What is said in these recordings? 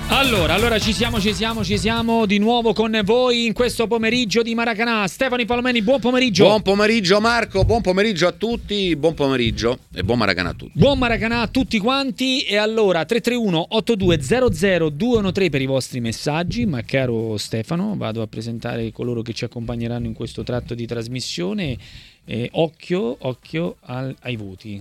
Allora ci siamo di nuovo con voi in questo pomeriggio di Maracanà. Stefano Palomeni, buon pomeriggio. Buon pomeriggio Marco, buon pomeriggio a tutti, buon pomeriggio e buon Maracanà a tutti. Buon Maracanà a tutti quanti. E allora 331-8200-213 per i vostri messaggi. Ma caro Stefano, vado a presentare coloro che ci accompagneranno in questo tratto di trasmissione. Occhio ai voti.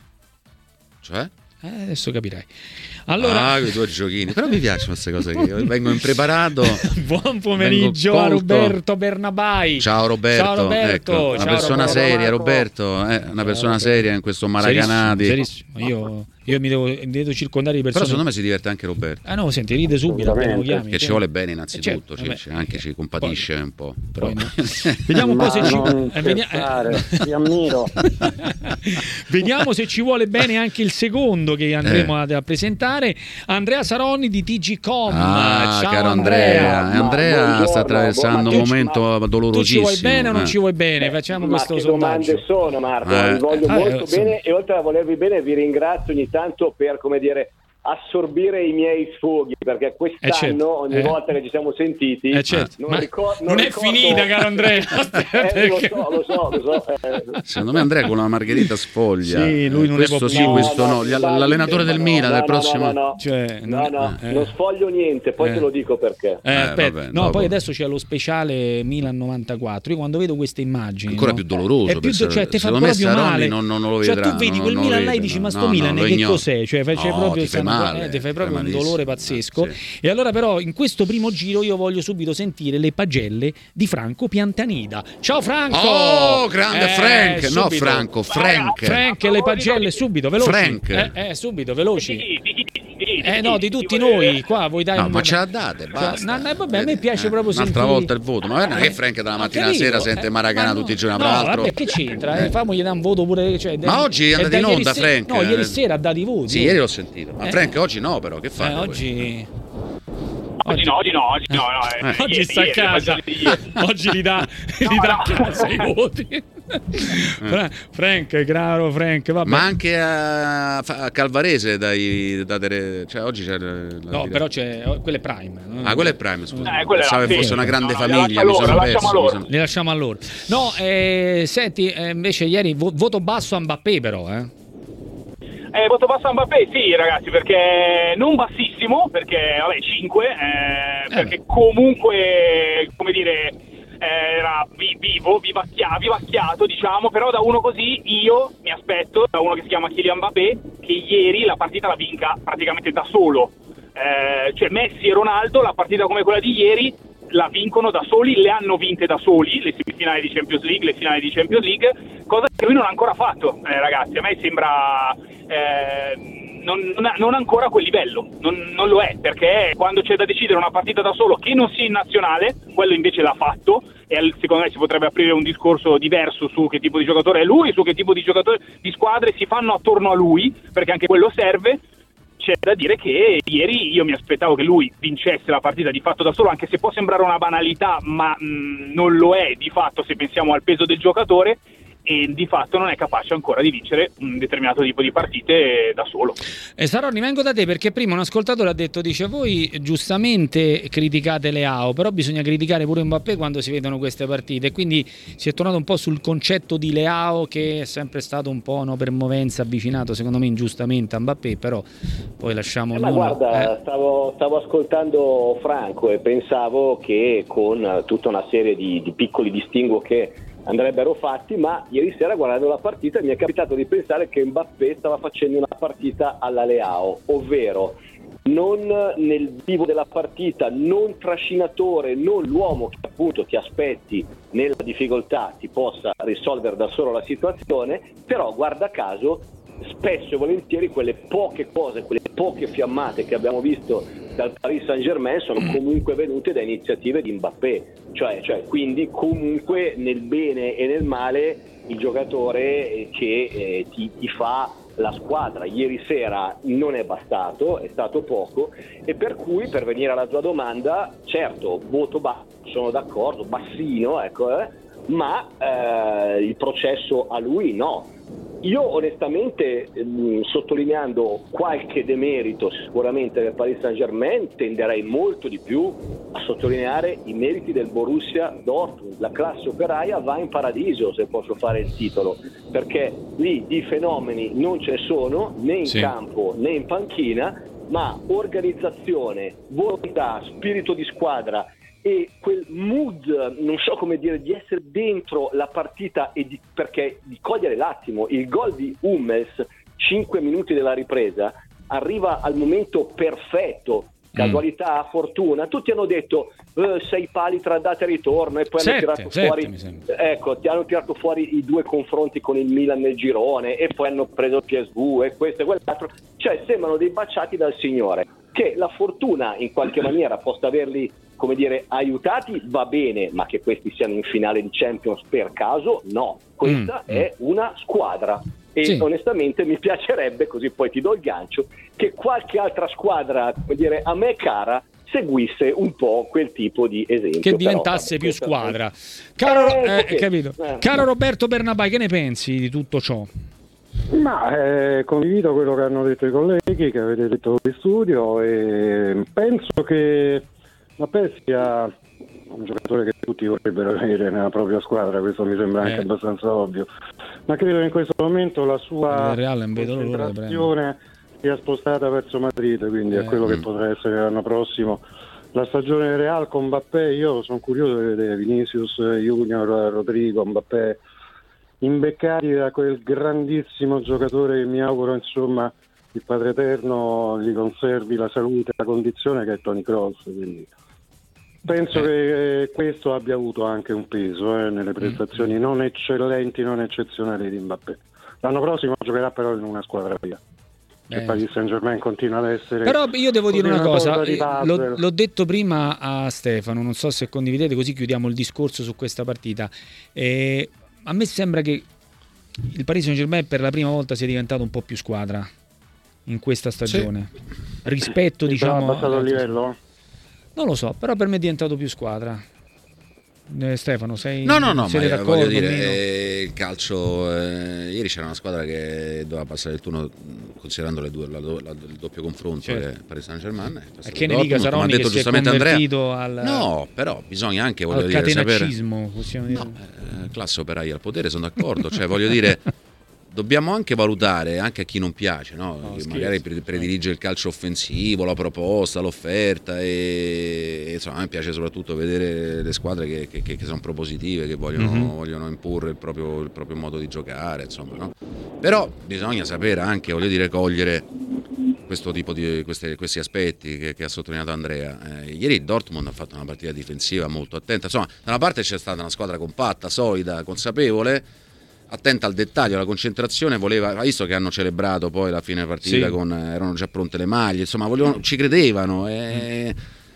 Cioè? Adesso capirai. Allora, i tuoi giochini. Però mi piacciono queste cose che io vengo impreparato. Buon pomeriggio a Roberto Bernabai. Ciao Roberto. Ecco, una persona Roberto. seria, Roberto. Una persona seria in questo Maracanà. Serissimo. Io mi devo circondare di persone. Però secondo me si diverte anche Roberto. Ah no, senti, ride subito appena lo chiami. Che ci vuole bene innanzitutto, anche ci compatisce un po'. Però. Vediamo un po' se ti ammiro. Vediamo se ci vuole bene anche il secondo che andremo a presentare. Andrea Saronni di TGcom. Ciao caro Andrea sta attraversando un momento dolorosissimo. Tu ci vuoi bene o non ci vuoi bene? Facciamo questo sondaggio. Domande sono, Marco, vi voglio molto bene e oltre a volervi bene vi ringrazio ogni tanto per, come dire, assorbire i miei sfoghi, perché quest'anno ogni volta che ci siamo sentiti non è finita, caro Andrea. Lo so. Secondo me Andrea con la margherita sfoglia. Sì, lui non questo sì, questo no. L'allenatore del Milan del prossimo. Non sfoglio niente, poi te lo dico perché. Poi adesso c'è lo speciale Milan 94. Io quando vedo queste immagini ancora più doloroso, ti fa proprio male. Non lo vedrà. Cioè tu vedi quel Milan là e dici ma sto Milan che cos'è? Cioè c'è proprio ti fai proprio un dolore pazzesco. E allora però in questo primo giro io voglio subito sentire le pagelle di Franco Piantanida. Ciao Franco! Oh, grande Frank! Subito. No, Franco, Frank e le pagelle subito, veloci. Frank. Subito, veloci. No, di tutti noi qua vuoi dare. No, ma ce la date, basta. Vabbè, a me piace proprio un'altra volta il voto. Ma non è che Frank dalla mattina alla sera sente Maracanà tutti i giorni. Vabbè, che c'entra? Famogli dare un voto pure. Ma oggi è andato in onda, Frank. No, ieri sera ha dato i voti. Sì, ieri l'ho sentito. Ma Frank oggi no, però che fa? Oggi sta a casa. Oggi gli dà a casa i voti. Frank, caro Frank, vabbè. Ma anche a Calvarese cioè oggi c'è no, però c'è quella è Prime. Quella è Prime, scusa. Pensavo che fosse una grande famiglia, mi sono perso. Le lasciamo a loro. No, senti, invece ieri voto basso a Mbappé però, voto basso a Mbappé, sì ragazzi, perché non bassissimo, perché vabbè 5, perché comunque, come dire, era vivacchiato, diciamo, però da uno così io mi aspetto, da uno che si chiama Kylian Mbappé, che ieri la partita la vinca praticamente da solo. Cioè Messi e Ronaldo la partita come quella di ieri la vincono da soli, le hanno vinte da soli, le semifinali di Champions League, le finali di Champions League, cosa che lui non ha ancora fatto, ragazzi. A me sembra non ancora a quel livello, non lo è, perché quando c'è da decidere una partita da solo che non sia in nazionale, quello invece l'ha fatto, e secondo me si potrebbe aprire un discorso diverso su che tipo di giocatore è lui, su che tipo di giocatore di squadre si fanno attorno a lui, perché anche quello serve. C'è da dire che ieri io mi aspettavo che lui vincesse la partita di fatto da solo, anche se può sembrare una banalità, ma non lo è di fatto se pensiamo al peso del giocatore, e di fatto non è capace ancora di vincere un determinato tipo di partite da solo. Saronni, vengo da te perché prima un ascoltatore ha detto, dice, voi giustamente criticate Leao, però bisogna criticare pure Mbappé quando si vedono queste partite, quindi si è tornato un po' sul concetto di Leao, che è sempre stato un po' per movenza avvicinato secondo me ingiustamente a Mbappé, però poi lasciamo ma guarda, stavo ascoltando Franco e pensavo che con tutta una serie di piccoli distinguo che andrebbero fatti, ma ieri sera guardando la partita mi è capitato di pensare che Mbappé stava facendo una partita alla Leao, ovvero non nel vivo della partita, non trascinatore, non l'uomo che appunto ti aspetti nella difficoltà ti possa risolvere da solo la situazione, però guarda caso spesso e volentieri quelle poche cose, quelle poche fiammate che abbiamo visto dal Paris Saint-Germain sono comunque venute da iniziative di Mbappé, cioè quindi comunque nel bene e nel male il giocatore che ti fa la squadra. Ieri sera non è bastato, è stato poco, e per cui, per venire alla tua domanda, certo, voto basso, sono d'accordo, bassino, ecco, ma il processo a lui no. Io onestamente, sottolineando qualche demerito sicuramente del Paris Saint-Germain, tenderei molto di più a sottolineare i meriti del Borussia Dortmund. La classe operaia va in paradiso, se posso fare il titolo, perché lì di fenomeni non ce ne sono, né in campo né in panchina, ma organizzazione, volontà, spirito di squadra e quel mood, non so come dire, di essere dentro la partita e perché di cogliere l'attimo. Il gol di Hummels, 5 minuti della ripresa, arriva al momento perfetto, casualità, fortuna. Tutti hanno detto 6 pali tra andata e ritorno, e poi hanno tirato fuori, ti hanno tirato fuori i 2 confronti con il Milan nel girone, e poi hanno preso il PSV e questo e quell'altro. Cioè sembrano dei baciati dal Signore. Che la fortuna in qualche maniera possa averli, come dire, aiutati, va bene, ma che questi siano in finale di Champions per caso, no. Questa è una squadra, e onestamente mi piacerebbe, così poi ti do il gancio, che qualche altra squadra, come dire, a me cara, seguisse un po' quel tipo di esempio. Che diventasse più squadra. Caro Roberto Bernabai, che ne pensi di tutto ciò? Ma condivido quello che hanno detto i colleghi, che avete detto in studio, e penso che Mbappé sia un giocatore che tutti vorrebbero avere nella propria squadra. Questo mi sembra anche abbastanza ovvio, ma credo che in questo momento la sua concentrazione sia spostata verso Madrid, quindi è quello che potrà essere l'anno prossimo la stagione Real con Mbappé. Io sono curioso di vedere Vinicius Junior, Rodrigo, Mbappé imbeccati da quel grandissimo giocatore che mi auguro, insomma, il Padre Eterno gli conservi la salute e la condizione, che è Toni Kroos. Quindi penso che questo abbia avuto anche un peso nelle prestazioni non eccellenti, non eccezionali di Mbappé. L'anno prossimo giocherà però in una squadra via. Il Paris Saint-Germain continua ad essere. Però io devo dire una cosa, l'ho detto prima a Stefano, non so se condividete, così chiudiamo il discorso su questa partita. A me sembra che il Paris Saint-Germain per la prima volta sia diventato un po' più squadra in questa stagione. Rispetto, diciamo, abbassato il livello? Non lo so, però per me è diventato più squadra. Stefano, sei siete d'accordo? Voglio dire, il calcio ieri c'era una squadra che doveva passare il turno, considerando il doppio confronto, che è Paris Saint-Germain, e che ne dica Saroni, che si è convertito al no, però bisogna anche, voglio al dire, catenacismo, possiamo dire. Classe operaia al potere, sono d'accordo, cioè voglio dire, dobbiamo anche valutare anche a chi non piace, no? Che magari predilige il calcio offensivo, la proposta, l'offerta, e insomma a me piace soprattutto vedere le squadre che sono propositive, che vogliono imporre il proprio modo di giocare, insomma, no? Però bisogna sapere anche, voglio dire, cogliere questo tipo di questi aspetti che ha sottolineato Andrea. Ieri il Dortmund ha fatto una partita difensiva molto attenta, insomma da una parte c'è stata una squadra compatta, solida, consapevole, attenta al dettaglio, alla concentrazione, ha visto che hanno celebrato poi la fine partita, erano già pronte le maglie, insomma ci credevano e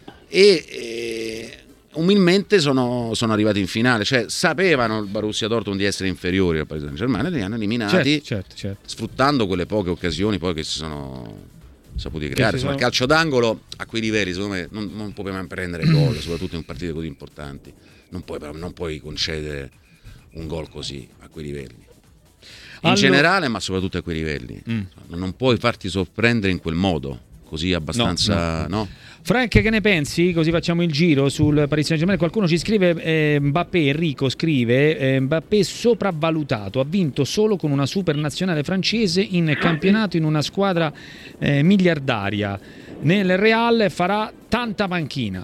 umilmente sono arrivati in finale, cioè sapevano il Borussia Dortmund di essere inferiori al Paris Saint-Germain e li hanno eliminati, certo. Sfruttando quelle poche occasioni poi che si sono saputi creare. Insomma, il calcio d'angolo a quei livelli secondo me non puoi mai prendere gol, soprattutto in partite così importanti, non puoi concedere un gol così a quei livelli in generale, ma soprattutto a quei livelli non puoi farti sorprendere in quel modo così abbastanza, no? Frank, che ne pensi? Così facciamo il giro sul Paris Saint-Germain. Qualcuno ci scrive, Mbappé, Enrico scrive, Mbappé sopravvalutato, ha vinto solo con una super nazionale francese in campionato in una squadra miliardaria. Nel Real farà tanta panchina.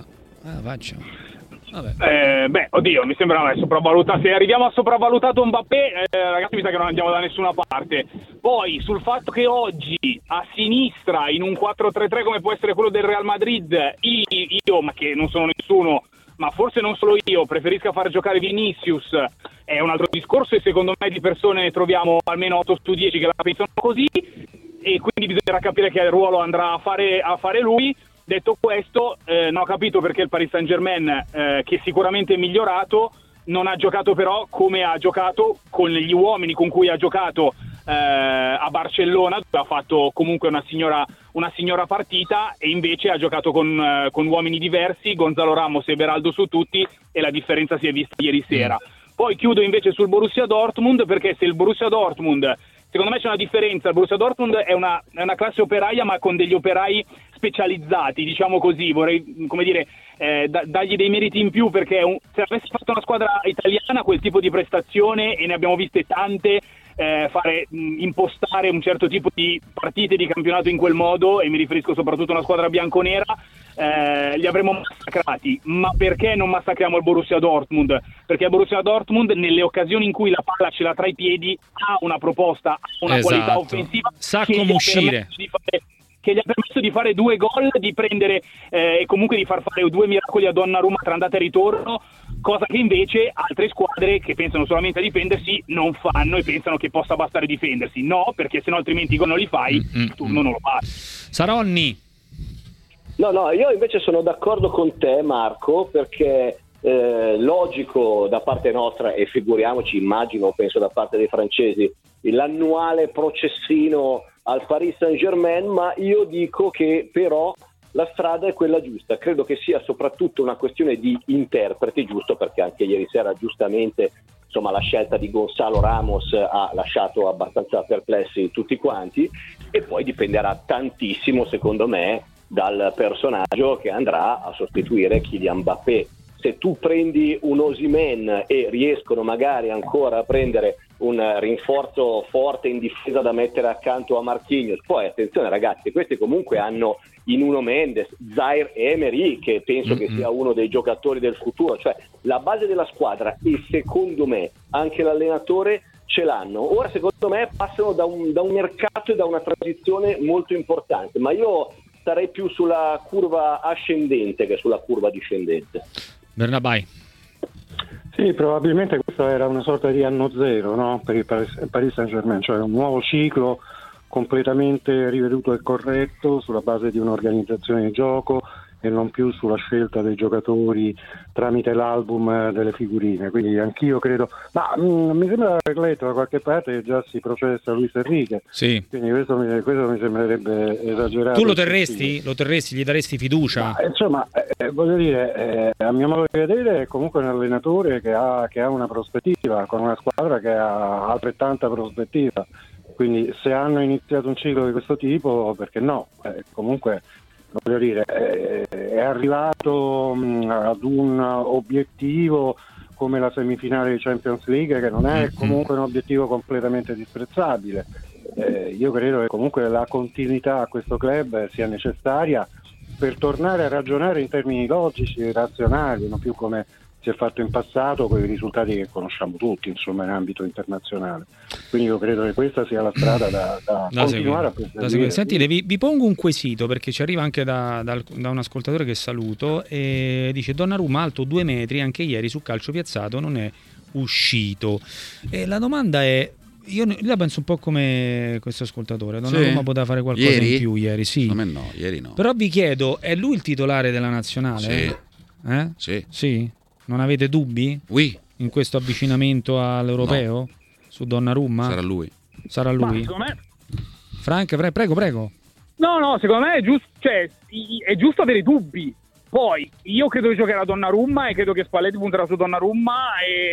Oddio, mi sembra sopravvalutato. Se arriviamo a sopravvalutato Mbappé, ragazzi, mi sa che non andiamo da nessuna parte. Poi sul fatto che oggi a sinistra in un 4-3-3 come può essere quello del Real Madrid, io, ma che non sono nessuno, ma forse non solo io, preferisco far giocare Vinicius, è un altro discorso, e secondo me di persone ne troviamo almeno 8 su 10 che la pensano così, e quindi bisognerà capire che ruolo andrà a fare lui. Detto questo, non ho capito perché il Paris Saint-Germain, che sicuramente è migliorato, non ha giocato però come ha giocato con gli uomini con cui ha giocato a Barcellona, dove ha fatto comunque una signora partita, e invece ha giocato con uomini diversi, Gonzalo Ramos e Beraldo su tutti, e la differenza si è vista ieri sera. Poi chiudo invece sul Borussia Dortmund, perché se il Borussia Dortmund secondo me c'è una differenza. Il Borussia Dortmund è una classe operaia, ma con degli operai specializzati, diciamo così. Vorrei, come dire, dargli dei meriti in più, perché se avesse fatto una squadra italiana quel tipo di prestazione, e ne abbiamo viste tante, impostare un certo tipo di partite di campionato in quel modo, e mi riferisco soprattutto a una squadra bianconera, li avremmo massacrati. Ma perché non massacriamo il Borussia Dortmund? Perché il Borussia Dortmund, nelle occasioni in cui la palla ce l'ha tra i piedi, ha una proposta, ha una qualità offensiva, sa come uscire, che gli ha permesso di fare 2 gol, di prendere e comunque di far fare 2 miracoli a Donnarumma tra andata e ritorno, cosa che invece altre squadre che pensano solamente a difendersi non fanno, e pensano che possa bastare difendersi. No, perché sennò altrimenti i gol non li fai, il turno non lo passi. Saronni. No, io invece sono d'accordo con te, Marco, perché logico da parte nostra, e figuriamoci, immagino, penso da parte dei francesi, l'annuale processino al Paris Saint-Germain, ma io dico che però la strada è quella giusta. Credo che sia soprattutto una questione di interpreti, giusto, perché anche ieri sera giustamente, insomma, la scelta di Gonzalo Ramos ha lasciato abbastanza perplessi tutti quanti, e poi dipenderà tantissimo, secondo me, dal personaggio che andrà a sostituire Kylian Mbappé. Se tu prendi un Osimhen e riescono magari ancora a prendere un rinforzo forte in difesa da mettere accanto a Marquinhos, poi attenzione ragazzi, questi comunque hanno in Nuno Mendes, Zaire Emery, che penso che sia uno dei giocatori del futuro, cioè la base della squadra, e secondo me anche l'allenatore ce l'hanno. Ora secondo me passano da un mercato e da una transizione molto importante, ma io starei più sulla curva ascendente che sulla curva discendente. Bernabei. Sì, probabilmente questa era una sorta di anno zero, no? Per il Paris Saint-Germain, cioè un nuovo ciclo completamente riveduto e corretto sulla base di un'organizzazione di gioco e non più sulla scelta dei giocatori tramite l'album delle figurine. Quindi anch'io credo, ma mi sembra aver letto da qualche parte che già si processa Luis Enrique. Sì. Quindi questo mi sembrerebbe esagerato. Tu lo terresti? Lo terresti? Gli daresti fiducia? Ma, insomma, voglio dire, a mio modo di vedere è comunque un allenatore che ha una prospettiva, con una squadra che ha altrettanta prospettiva. Quindi se hanno iniziato un ciclo di questo tipo, perché no? Comunque, voglio dire, è arrivato ad un obiettivo come la semifinale di Champions League, che non è comunque un obiettivo completamente disprezzabile. Io credo che comunque la continuità a questo club sia necessaria per tornare a ragionare in termini logici e razionali, non più come si è fatto in passato con i risultati che conosciamo tutti, insomma, in ambito internazionale. Quindi io credo che questa sia la strada da continuare a perseguire. Sentite, vi pongo un quesito, perché ci arriva anche da un ascoltatore che saluto, e dice: Donnarumma alto 2 metri, anche ieri su calcio piazzato non è uscito. E la domanda è, io la penso un po' come questo ascoltatore. Donnarumma poteva fare qualcosa in più ieri, sì. No, ieri no. Però vi chiedo, è lui il titolare della nazionale? Sì. Non avete dubbi? Oui. In questo avvicinamento all'europeo? Su Donnarumma? Sarà lui. Ma secondo me... Frank, prego. No, secondo me è giusto, cioè, è giusto avere dubbi. Poi io credo che giocherà Donnarumma, e credo che Spalletti punterà su Donnarumma,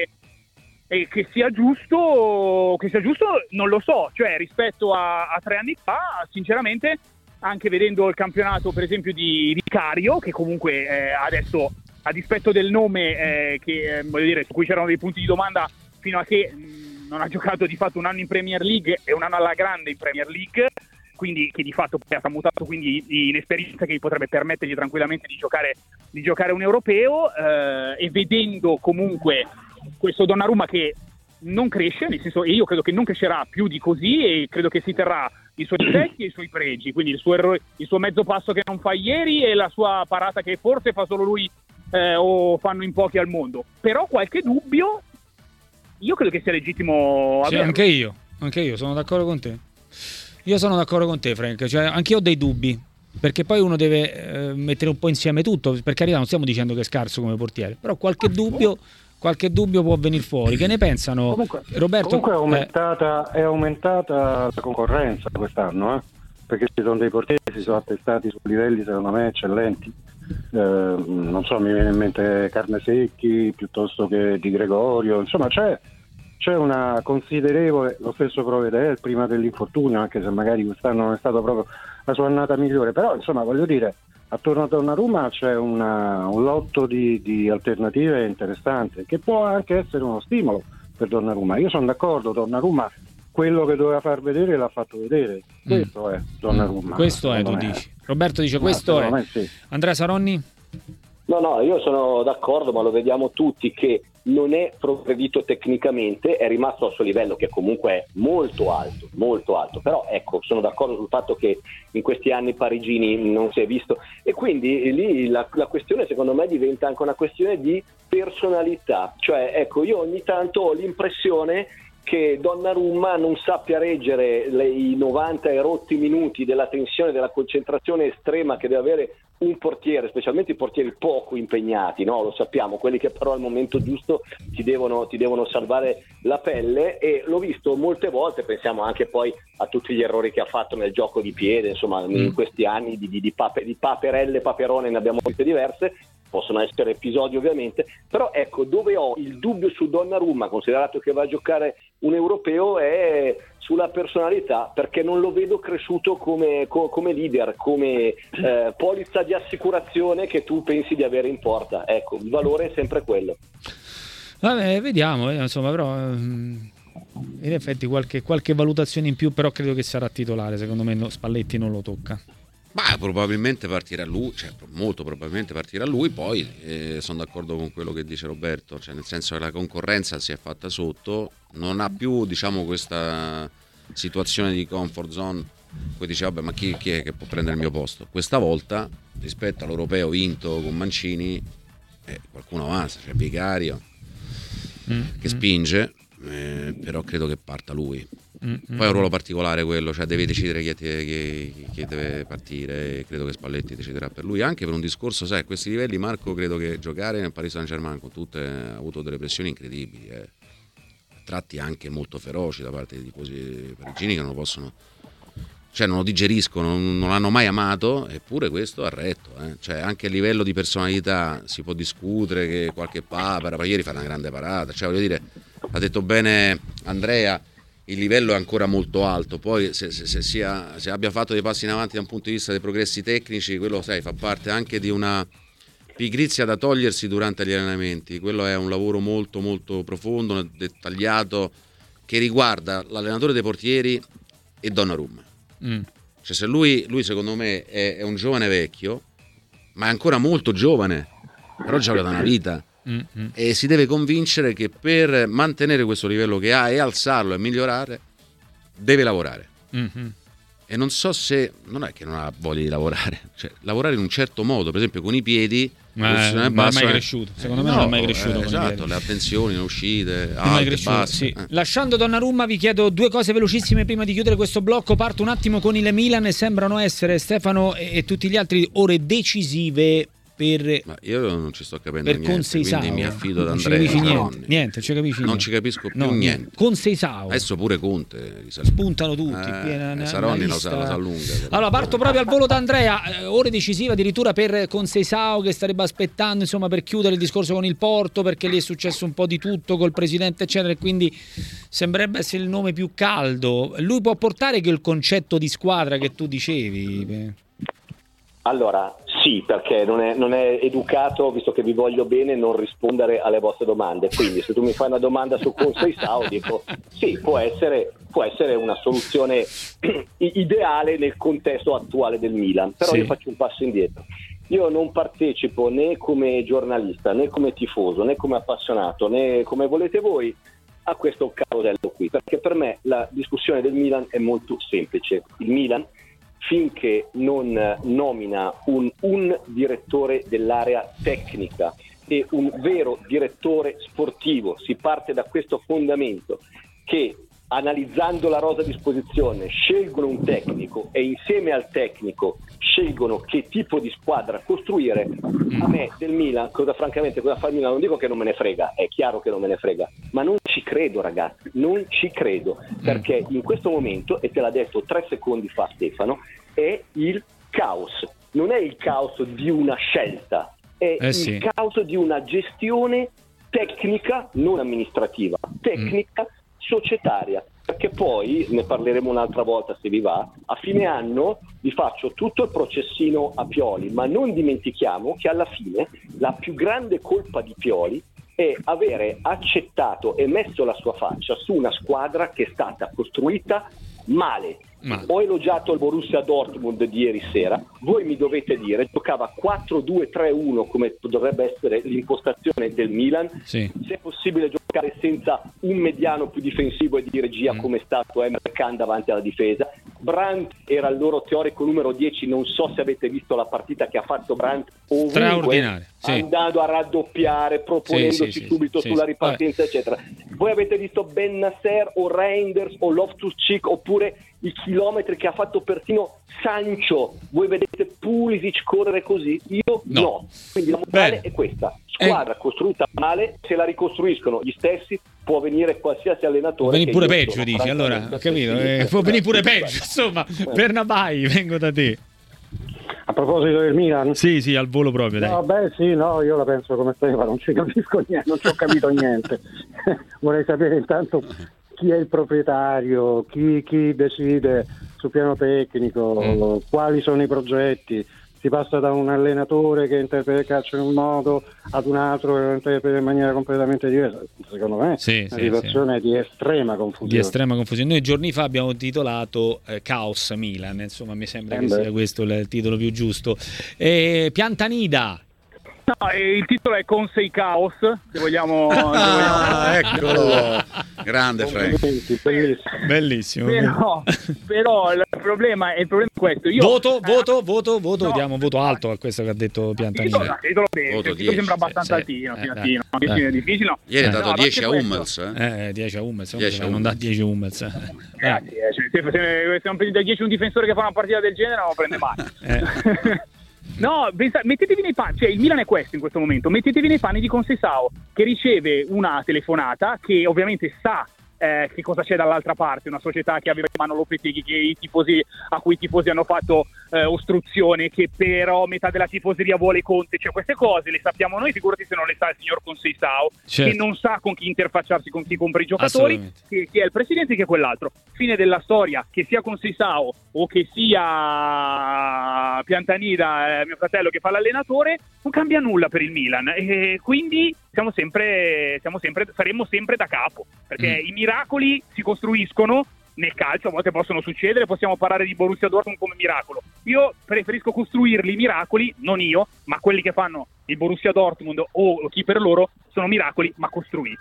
e che sia giusto non lo so, cioè rispetto a 3 anni fa, sinceramente, anche vedendo il campionato per esempio di Vicario, che comunque adesso, a dispetto del nome, voglio dire, su cui c'erano dei punti di domanda fino a che non ha giocato di fatto un anno in Premier League e un anno alla grande in Premier League, quindi che di fatto poi ha tramutato quindi in esperienza che gli potrebbe permettergli tranquillamente di giocare un europeo, e vedendo comunque questo Donnarumma che non cresce, nel senso, e io credo che non crescerà più di così, e credo che si terrà i suoi difetti e i suoi pregi, quindi il suo mezzo passo che non fa ieri e la sua parata che forse fa solo lui o fanno in pochi al mondo. Però qualche dubbio io credo che sia legittimo averlo. Sì, anche io sono d'accordo con te. Io sono d'accordo con te, Frank, cioè anche io ho dei dubbi, perché poi uno deve mettere un po' insieme tutto. Per carità, non stiamo dicendo che è scarso come portiere, però qualche dubbio può venire fuori. Che ne pensano? Comunque, Roberto? Comunque è aumentata la concorrenza quest'anno, perché ci sono dei portieri che si sono attestati su livelli secondo me eccellenti. Non so, mi viene in mente Carnesecchi piuttosto che Di Gregorio, insomma c'è c'è una considerevole, lo stesso Provedel prima dell'infortunio, anche se magari quest'anno non è stata proprio la sua annata migliore, però insomma voglio dire, attorno a Donnarumma c'è un lotto di alternative interessante, che può anche essere uno stimolo per Donnarumma. Io sono d'accordo, Donnarumma quello che doveva far vedere l'ha fatto vedere, questo è Donnarumma. Questo è, tu dici. Roberto dice questo è. Sì. Andrea Saronni? No, io sono d'accordo, ma lo vediamo tutti che non è progredito tecnicamente, è rimasto al suo livello che comunque è molto alto, però ecco, sono d'accordo sul fatto che in questi anni parigini non si è visto, e quindi lì la questione secondo me diventa anche una questione di personalità, cioè ecco, io ogni tanto ho l'impressione che Donnarumma non sappia reggere i 90 e rotti minuti della tensione, della concentrazione estrema che deve avere un portiere, specialmente i portieri poco impegnati, no? Lo sappiamo, quelli che però al momento giusto ti devono salvare la pelle, e l'ho visto molte volte, pensiamo anche poi a tutti gli errori che ha fatto nel gioco di piede, insomma in questi anni di paperelle, paperone ne abbiamo viste diverse, possono essere episodi ovviamente, però ecco, dove ho il dubbio su Donnarumma, considerato che va a giocare un europeo, è sulla personalità, perché non lo vedo cresciuto come leader, come polizza di assicurazione che tu pensi di avere in porta. Ecco, il valore è sempre quello. Vabbè, vediamo, insomma, però in effetti qualche valutazione in più, però credo che sarà titolare, secondo me Spalletti non lo tocca. Ma probabilmente partirà lui, cioè molto probabilmente partirà lui, poi sono d'accordo con quello che dice Roberto, cioè nel senso che la concorrenza si è fatta sotto, non ha più, diciamo, questa situazione di comfort zone, poi dice vabbè, ma chi è che può prendere il mio posto? Questa volta rispetto all'europeo vinto con Mancini qualcuno avanza, c'è Vicario che spinge, però credo che parta lui. Poi è un ruolo particolare quello, cioè deve decidere chi deve partire, credo che Spalletti deciderà per lui, anche per un discorso, sai, a questi livelli, Marco, credo che giocare nel Paris Saint-Germain con tutte ha avuto delle pressioni incredibili, tratti anche molto feroci da parte dei tifosi parigini che non lo possono, cioè non lo digeriscono, non l'hanno mai amato, eppure questo ha retto, cioè anche a livello di personalità si può discutere che qualche papera, ma ieri fa una grande parata, cioè voglio dire, ha detto bene Andrea, il livello è ancora molto alto, poi se abbia fatto dei passi in avanti da un punto di vista dei progressi tecnici, quello sai, fa parte anche di una pigrizia da togliersi durante gli allenamenti, quello è un lavoro molto molto profondo, dettagliato, che riguarda l'allenatore dei portieri e Donnarumma. Cioè se lui secondo me è un giovane vecchio, ma è ancora molto giovane, però gioca da una vita. E si deve convincere che per mantenere questo livello che ha e alzarlo e migliorare deve lavorare. E non so se non è che non ha voglia di lavorare, cioè lavorare in un certo modo, per esempio con i piedi non è mai cresciuto, secondo me non è mai cresciuto con esatto, le attenzioni, le uscite alte, basse, sì. Lasciando Donnarumma vi chiedo due cose velocissime prima di chiudere questo blocco. Parto un attimo con il Milan, sembrano essere, Stefano e tutti gli altri, ore decisive ma io non ci sto capendo per niente, quindi mi affido ad Andrea. Niente, non ci capisco più niente. Con Seisao adesso pure Conte spuntano tutti, Saronni lo sa lunga. Allora parto proprio al volo da Andrea, ore decisive addirittura per Conceição, che starebbe aspettando insomma per chiudere il discorso con il Porto, perché lì è successo un po' di tutto col presidente eccetera, e quindi sembrerebbe essere il nome più caldo. Lui può portare quel concetto di squadra che tu dicevi? Allora, sì, perché non è educato, visto che vi voglio bene, non rispondere alle vostre domande. Quindi se tu mi fai una domanda su Conceição, dico sì, può essere una soluzione ideale nel contesto attuale del Milan. Però io faccio un passo indietro. Io non partecipo né come giornalista, né come tifoso, né come appassionato, né come volete voi a questo carosello qui, perché per me la discussione del Milan è molto semplice. Il Milan, finché non nomina un direttore dell'area tecnica e un vero direttore sportivo, si parte da questo fondamento che, analizzando la rosa a disposizione, scelgono un tecnico e insieme al tecnico scelgono che tipo di squadra costruire. A me del Milan, francamente cosa fa il Milan, non dico che non me ne frega, è chiaro che non me ne frega, ma non ci credo, ragazzi, non ci credo, perché in questo momento, e te l'ha detto 3 secondi fa Stefano, è il caos, non è il caos di una scelta, è il caos di una gestione tecnica, non amministrativa, tecnica societaria, perché poi ne parleremo un'altra volta se vi va. A fine anno vi faccio tutto il processino a Pioli, ma non dimentichiamo che alla fine la più grande colpa di Pioli è avere accettato e messo la sua faccia su una squadra che è stata costruita male. Ho elogiato il Borussia Dortmund di ieri sera, voi mi dovete dire, giocava 4-2-3-1 come dovrebbe essere l'impostazione del Milan, se è possibile giocare senza un mediano più difensivo e di regia come è stato Emre Can davanti alla difesa. Brandt era il loro teorico numero 10, non so se avete visto la partita che ha fatto Brandt ovunque, andando a raddoppiare, proponendosi subito sulla ripartenza eccetera. Voi avete visto Ben Nasser o Reinders o Loftus-Cheek oppure i chilometri che ha fatto persino Sancho? Voi vedete Pulisic correre così? Io no. Quindi la morale è questa: squadra costruita male, se la ricostruiscono gli stessi, può venire qualsiasi allenatore. Può venire pure peggio, dici, allora, ho capito, può venire pure peggio, insomma. Bernabai, vengo da te. A proposito del Milan? Sì, al volo proprio, dai. Io la penso come Stefano, non ci capisco niente, non ci ho capito niente. Vorrei sapere intanto chi è il proprietario, chi decide sul piano tecnico, quali sono i progetti. Si passa da un allenatore che interpreta il calcio in un modo ad un altro che lo interpreta in maniera completamente diversa. Secondo me è una situazione di estrema confusione. Noi giorni fa abbiamo titolato Caos Milan, insomma mi sembra che sia questo il titolo più giusto. Piantanida. No, il titolo è Consei Caos, se vogliamo. Eccolo, grande Frank. Bellissimo. Però il problema è questo. Voto, diamo voto alto a questo che ha detto Piantanida. Il titolo sembra abbastanza altino. Difficile, no. Ieri è dato 10 a Hummels. 10 a Hummels, non dà 10 a Hummels. Se non prendi da 10 un difensore che fa una partita del genere non lo prende mai. No, mettetevi nei panni, cioè il Milan è questo in questo momento, mettetevi nei panni di Conceição che riceve una telefonata, che ovviamente sa che cosa c'è dall'altra parte, una società che aveva in mano Lopetegui, a cui i tifosi hanno fatto ostruzione, che però metà della tifoseria vuole Conte, cioè queste cose le sappiamo noi, figurati se non le sa il signor Conceição, che non sa con chi interfacciarsi, con chi compra i giocatori, che è il presidente, che è quell'altro. Fine della storia, che sia Conceição o che sia Piantanida, mio fratello, che fa l'allenatore, non cambia nulla per il Milan, e quindi saremo sempre da capo, perché i miracoli si costruiscono nel calcio, a volte possono succedere, possiamo parlare di Borussia Dortmund come miracolo. Io preferisco costruirli i miracoli, non io, ma quelli che fanno il Borussia Dortmund o chi per loro, sono miracoli ma costruiti.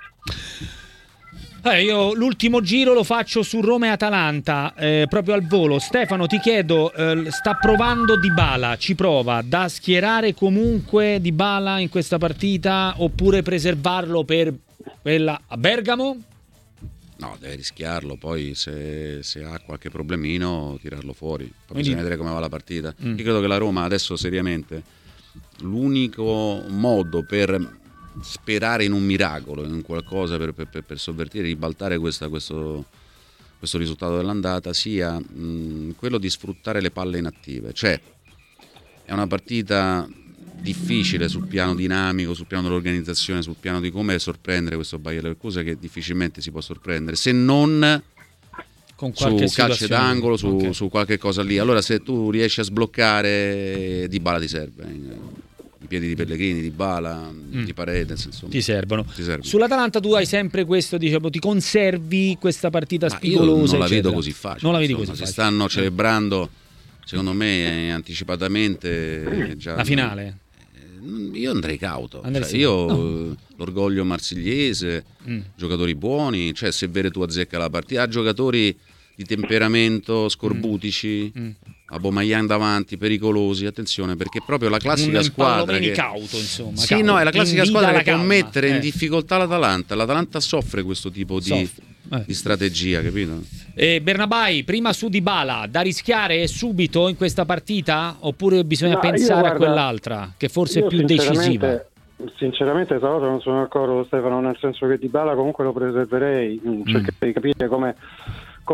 Io l'ultimo giro lo faccio su Roma e Atalanta, proprio al volo. Stefano, ti chiedo, sta provando Dybala, ci prova da schierare comunque Dybala in questa partita oppure preservarlo per quella a Bergamo? No, deve rischiarlo, poi se ha qualche problemino tirarlo fuori, poi bisogna vedere come va la partita. Io credo che la Roma adesso seriamente l'unico modo per sperare in un miracolo, in qualcosa per sovvertire, ribaltare questo risultato dell'andata sia quello di sfruttare le palle inattive. Cioè è una partita difficile sul piano dinamico, sul piano dell'organizzazione, sul piano di come sorprendere questo Bayer Leverkusen, che difficilmente si può sorprendere se non con su calcio d'angolo, su qualche cosa lì. Allora se tu riesci a sbloccare, Dybala ti serve, i piedi di Pellegrini, Dybala, di Paredes, insomma ti servono. Sull'Atalanta tu hai sempre questo, diciamo, ti conservi questa partita spigolosa, io non la eccetera. Vedo così facile, non la vedi così facile. Si stanno celebrando secondo me anticipatamente già la finale. Io andrei cauto, l'orgoglio marsigliese, giocatori buoni, cioè se Veretù azzecca la partita, ha giocatori di temperamento scorbutici, Aubameyang davanti, pericolosi, attenzione, perché è proprio la classica squadra che cauto, insomma, sì, no, è la classica squadra che può mettere in difficoltà l'Atalanta soffre questo tipo di strategia, capito? Bernabai, prima su Dybala, da rischiare subito in questa partita oppure bisogna pensare a quell'altra che forse è più decisiva? Sinceramente stavolta non sono d'accordo con Stefano, nel senso che Dybala comunque lo preserverei, cercherei di capire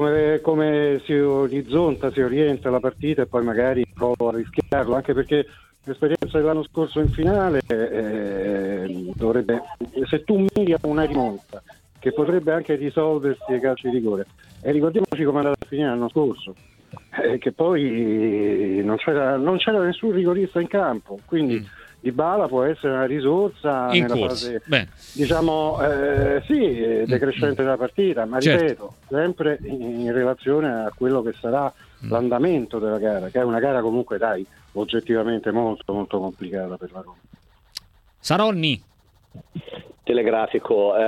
come si orienta la partita e poi magari provo a rischiarlo, anche perché l'esperienza dell'anno scorso in finale dovrebbe, se tu miri a una rimonta che potrebbe anche risolversi ai calci di rigore, e ricordiamoci come è andata a finire l'anno scorso, che poi non c'era nessun rigorista in campo, quindi Dybala può essere una risorsa in nella corsa. fase, diciamo, decrescente della partita, ma certo, ripeto, sempre in relazione a quello che sarà l'andamento della gara, che è una gara comunque, dai, oggettivamente molto molto complicata per la Roma. Saronni. Telegrafico,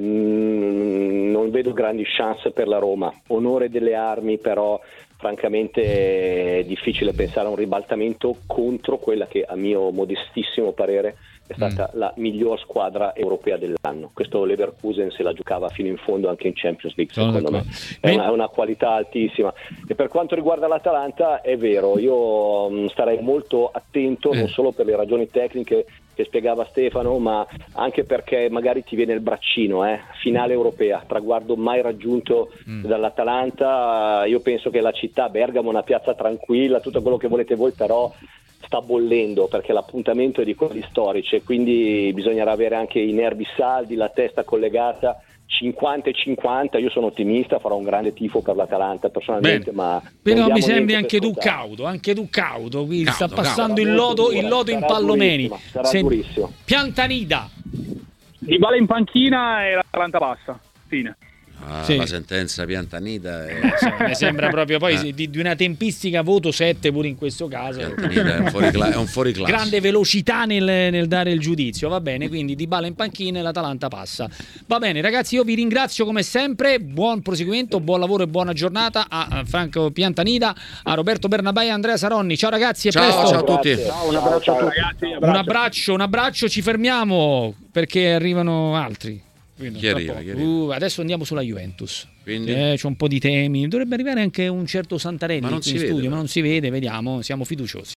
non vedo grandi chance per la Roma, onore delle armi, però francamente è difficile pensare a un ribaltamento contro quella che a mio modestissimo parere è stata la miglior squadra europea dell'anno. Questo Leverkusen se la giocava fino in fondo anche in Champions League, secondo me è una qualità altissima. E per quanto riguarda l'Atalanta, è vero, io starei molto attento, non solo per le ragioni tecniche che spiegava Stefano, ma anche perché magari ti viene il braccino, finale europea, traguardo mai raggiunto dall'Atalanta. Io penso che la città, Bergamo, è una piazza tranquilla, tutto quello che volete voi, però sta bollendo perché l'appuntamento è di quelli storici, e quindi bisognerà avere anche i nervi saldi, la testa collegata. 50-50, io sono ottimista, farò un grande tifo per l'Atalanta personalmente. Bene. Ma però mi sembri anche tu cauto, qui sta passando il lodo in Pallomeni. Sarà durissimo. Piantanida. Dybala in panchina e l'Atalanta passa, fine. La sentenza Piantanida mi sembra proprio poi di una tempistica voto 7 pure in questo caso. Piantanida è un fuoriclasse. Grande velocità nel dare il giudizio, va bene, quindi Dybala in panchina e l'Atalanta passa. Va bene ragazzi, io vi ringrazio come sempre, buon proseguimento, buon lavoro e buona giornata a Franco Piantanida, a Roberto Bernabei e Andrea Saronni. Ciao ragazzi, presto. Ciao a tutti. Ciao, un abbraccio a tutti. Ragazzi, Un abbraccio, ci fermiamo perché arrivano altri. Chi arriva? Adesso andiamo sulla Juventus. Quindi? C'è un po' di temi. Dovrebbe arrivare anche un certo Santarelli in studio, ma non si vede, vediamo, siamo fiduciosi.